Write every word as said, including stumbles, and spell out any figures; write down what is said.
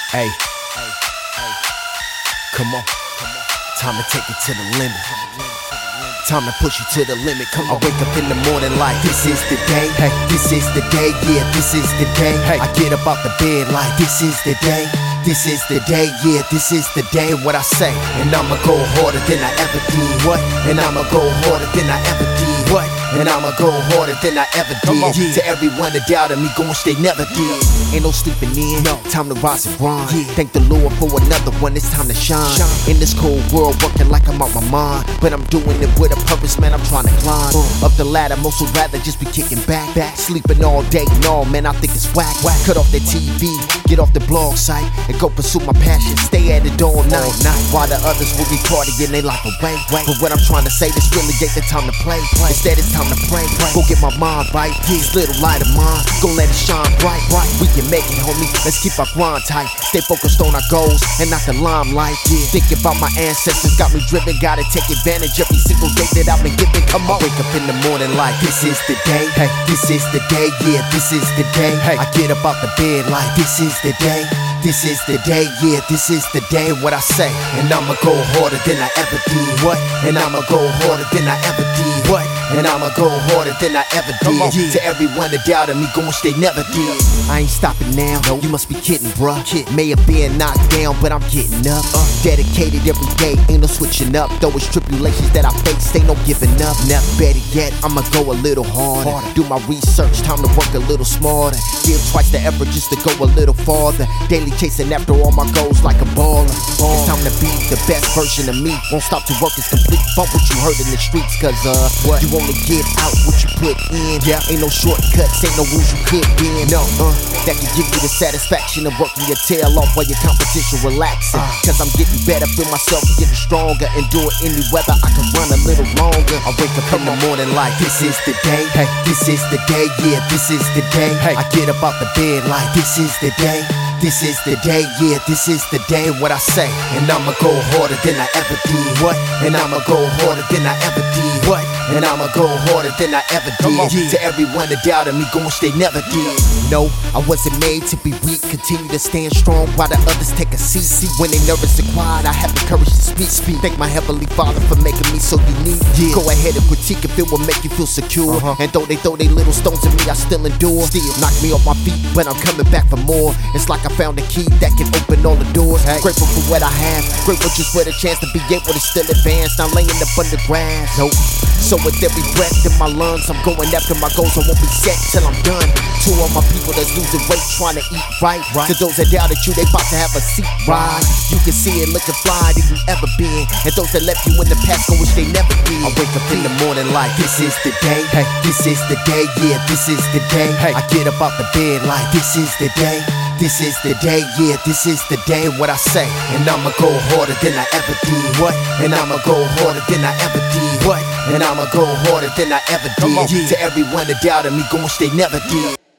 Hey, come on, time to take it to the limit. Time to push you to the limit. Come on, I wake up in the morning like this is the day. Hey, this is the day. Yeah, this is the day. Hey, I get up out the bed like this is the day. This is the day. Yeah, this is the day. What I say, and I'ma go harder than I ever did. What? And I'ma go harder than I ever did. What? And I'ma go harder than I ever did. Yeah. To everyone that doubted me, gon' stay never did. Ain't no sleeping in, no. Time to rise and grind. Yeah. Thank the Lord for another one, it's time to shine. shine. In this cold world, working like I'm out my mind. But I'm doing it with a purpose, man, I'm trying to climb uh. up the ladder, most would rather just be kicking back, back. Sleeping all day, no, man, I think it's whack, whack. Cut off the T V, get off the blog site, and go pursue my passion, stay at it all night, all night. While the others will be partying they life away. But what I'm trying to say, this really ain't the time to play. Instead, it's time to pray. Go get my mind right. This little light of mine, go let it shine bright. Bright. We can make it, homie. Let's keep our grind tight. Stay focused on our goals and not the limelight. Yeah. Thinking about my ancestors got me driven. Gotta take advantage every single day that I've been given. Come on. I wake up in the morning like this is the day. Hey, this is the day. Yeah, this is the day. Hey, I get up out the bed like this is the day. This is the day, yeah, this is the day. What I say, and I'ma go harder than I ever did. What? And I'ma go harder than I ever did. What? And I'ma go harder than I ever did. Yeah. To everyone that doubted me, gon' stay never did. I ain't stopping now, no. You must be kidding, bruh. Kid. May have been knocked down, but I'm getting up. Uh, dedicated every day, ain't no switching up. Though it's tribulations that I face, ain't no giving up. Never better yet, I'ma go a little harder. harder. Do my research, time to work a little smarter. Give twice the effort just to go a little farther. Daily chasing after all my goals like a baller. It's time to be the best version of me. Won't stop till work is complete. Bump what you heard in the streets, cause uh, what? You only give out what you put in. Yeah, ain't no shortcuts, ain't no rules you could bend. No, uh, that can give you the satisfaction of working your tail off while your competition relaxing. Uh, cause I'm getting better, feel myself getting stronger. Endure any weather, I can run a little longer. I wake up in the morning like this is the day. Hey, this is the day, yeah, this is the day. Hey, I get up out the bed like this is the day. This is the day, yeah, this is the day. What I say, and I'ma go harder than I ever did. What? And I'ma go harder than I ever did. What? And I'ma go harder than I ever did. Yeah. To everyone that doubted me, gon' stay never did. No, I wasn't made to be weak. Continue to stand strong while the others take a seat. See, when they nervous and quiet, I have the courage to speak. Speak. Thank my heavenly Father for making me so unique. Yeah. Go ahead and critique if it will make you feel secure. Uh-huh. And though they throw they little stones at me, I still endure. Still knock me off my feet, but I'm coming back for more. It's like I found a key that can open all the doors. Hey. Grateful for what I have, grateful just for the chance to be able to still advance. Not laying up under grass. Nope. So with every breath in my lungs, I'm going after my goals. I won't be set till I'm done. To all my people that's losing weight, trying to eat right. right. To those that doubted you, they about to have a seat right. You can see it looking fly than you ever been. And those that left you in the past go wish they never did. I wake up in the morning like this is the day. Hey, this is the day. Yeah, this is the day. Hey, I get up out the bed like this is the day. This is the day, yeah, this is the day. What I say, and I'ma go harder than I ever did. What? And I'ma go harder than I ever did. What? And I'ma go harder than I ever did. Yeah. To everyone that doubted me, gon' stay never did.